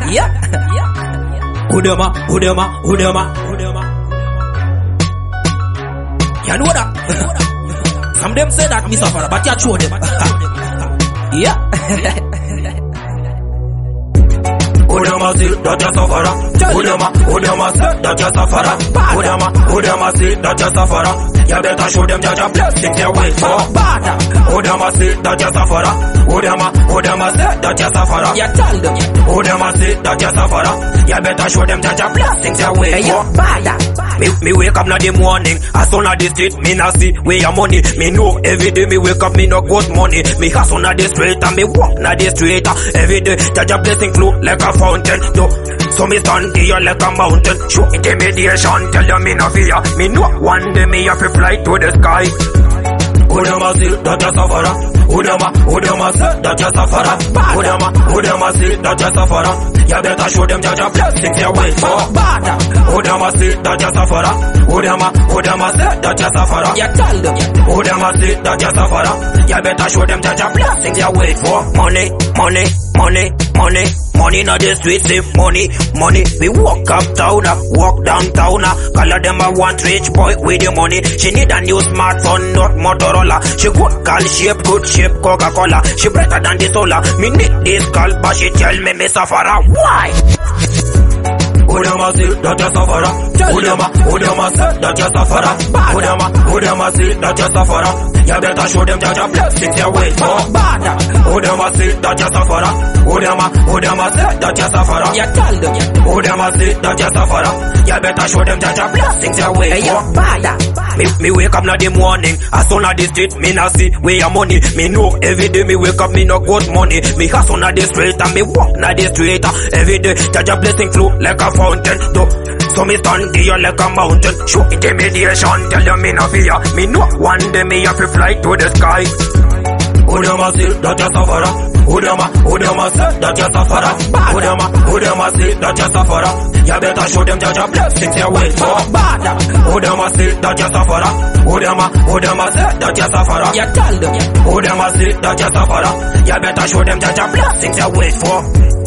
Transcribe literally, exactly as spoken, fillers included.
Yeah. Who them a? Who them a? Who them a? Who them a? You know that? Some them say that me suffer, but you show them. Yeah. Who them a say that you suffer? Who them a? Who them a say that you suffer? Who them a? Who them a say that you suffer? You better show them that your blessings you wait for. Who them a say that you suffer? Who them a? Who them a say that you suffer? You tell them. Who them a say that you suffer? You better show them that your blessings you wait for. Me, me wake up in the morning, as soon as the street, me not see where your money. Me know every day me wake up, me no got money. Me hustle on the street and me walk on the street. Every day, that your blessing flow like a fountain. Yo, so me stand here like a mountain. Show intimidation, tell them me no fear. Me know one day me have to fly to the sky. Who them a say that you suffer? Who them a? Who them a say that you suffer? Who them a? Who them a say that you suffer? You better show them that your blessings you wait for. Who them a say that you suffer? Who them a? Who them a say that you suffer? You tell them. Who them a say that you suffer? You better show them that your blessings you wait for. Money, money, money, money. Money not the street, say money, money. We walk uptown, uh, walk downtown. Uh, Call of them a one rich boy with the money. She need a new smartphone, not Motorola. She good call shape, good shape, Coca-Cola. She better than the solar. Me need this call, but she tell me me suffer. Why? Who them a say that you suffer? Who them a? Who them a say that you suffer? Who them a? Who them a say that you suffer? You better show them that your blessings you wait for. Who them a say that you suffer? Who them a? Who them a say that you suffer? You tell them. Who them a say that you suffer? You better show them that your blessings you wait for. Me, me wake up in the morning, as soon as the street, me not see where your money. Me know every day me wake up, me no got money. Me hustle on the street and me walk on the street. Every day, that your blessing flow like a fountain. Though, so me stand here like a mountain. Show intimidation, tell them me no fear. Me know one day me have to fly to the sky. Who them a say that you suffer? Who them a? Who them a say that you suffer? Who them a? Who them a say that you suffer? You better show them that your blessings you wait for. Who them a say that you suffer? Who them a? Who them a say that you suffer? You tell them. Who them a say that you suffer? You better show them that your blessings you wait for.